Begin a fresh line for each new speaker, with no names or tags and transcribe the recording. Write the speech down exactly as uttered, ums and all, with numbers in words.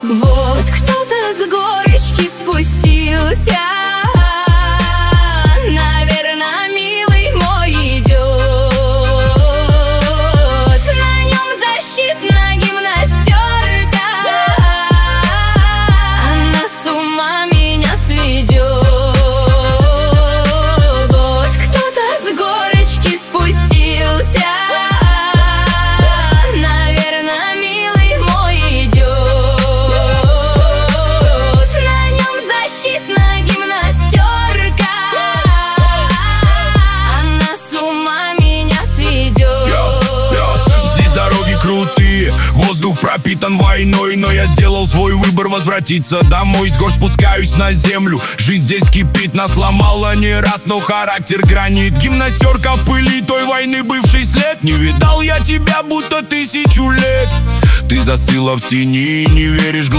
Вот кто-то с горочки спустился, наверно, милый мой идет. На нем защитная гимнастерка, она с ума меня сведет. Вот кто-то с горочки спустился, наверно, милый мой идет.
Воздух пропитан войной, но я сделал свой выбор возвратиться домой. С гор спускаюсь на землю, жизнь здесь кипит. Нас ломала не раз, но характер гранит. Гимнастерка в пыли той войны, бывший след. Не видал я тебя, будто тысячу лет. Ты застыла в тени, не веришь глазам.